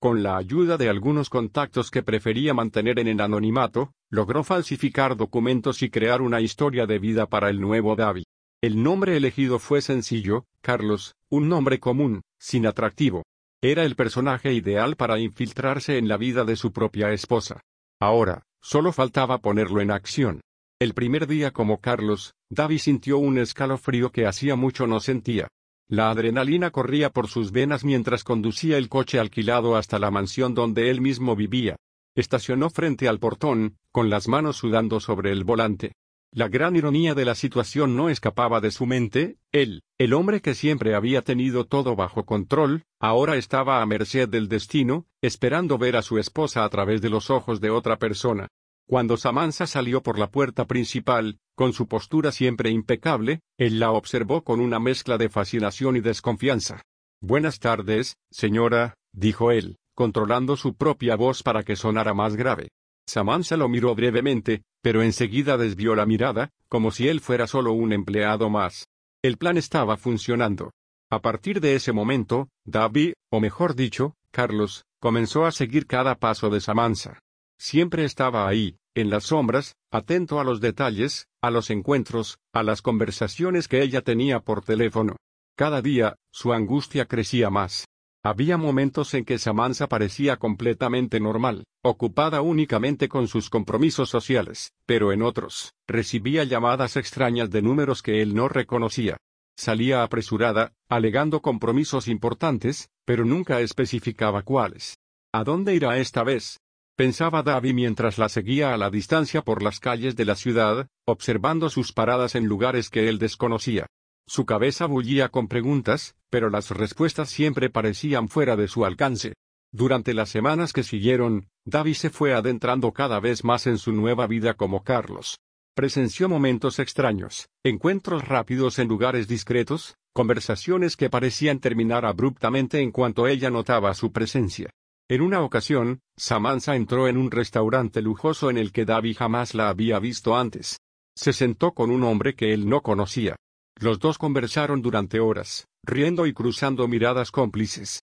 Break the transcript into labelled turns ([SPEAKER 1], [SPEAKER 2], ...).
[SPEAKER 1] con la ayuda de algunos contactos que prefería mantener en el anonimato, logró falsificar documentos y crear una historia de vida para el nuevo David. El nombre elegido fue sencillo, Carlos, un nombre común, sin atractivo. Era el personaje ideal para infiltrarse en la vida de su propia esposa. Ahora, solo faltaba ponerlo en acción. El primer día como Carlos, David sintió un escalofrío que hacía mucho no sentía. La adrenalina corría por sus venas mientras conducía el coche alquilado hasta la mansión donde él mismo vivía. Estacionó frente al portón, con las manos sudando sobre el volante. La gran ironía de la situación no escapaba de su mente. Él, el hombre que siempre había tenido todo bajo control, ahora estaba a merced del destino, esperando ver a su esposa a través de los ojos de otra persona. Cuando Samantha salió por la puerta principal, con su postura siempre impecable, él la observó con una mezcla de fascinación y desconfianza. «Buenas tardes, señora», dijo él, controlando su propia voz para que sonara más grave. Samantha lo miró brevemente, pero enseguida desvió la mirada, como si él fuera solo un empleado más. El plan estaba funcionando. A partir de ese momento, David, o mejor dicho, Carlos, comenzó a seguir cada paso de Samantha. Siempre estaba ahí, en las sombras, atento a los detalles, a los encuentros, a las conversaciones que ella tenía por teléfono. Cada día, su angustia crecía más. Había momentos en que Samantha parecía completamente normal, ocupada únicamente con sus compromisos sociales, pero en otros, recibía llamadas extrañas de números que él no reconocía. Salía apresurada, alegando compromisos importantes, pero nunca especificaba cuáles. ¿A dónde irá esta vez?, pensaba David mientras la seguía a la distancia por las calles de la ciudad, observando sus paradas en lugares que él desconocía. Su cabeza bullía con preguntas, pero las respuestas siempre parecían fuera de su alcance. Durante las semanas que siguieron, David se fue adentrando cada vez más en su nueva vida como Carlos. Presenció momentos extraños, encuentros rápidos en lugares discretos, conversaciones que parecían terminar abruptamente en cuanto ella notaba su presencia. En una ocasión, Samantha entró en un restaurante lujoso en el que David jamás la había visto antes. Se sentó con un hombre que él no conocía. Los dos conversaron durante horas, riendo y cruzando miradas cómplices.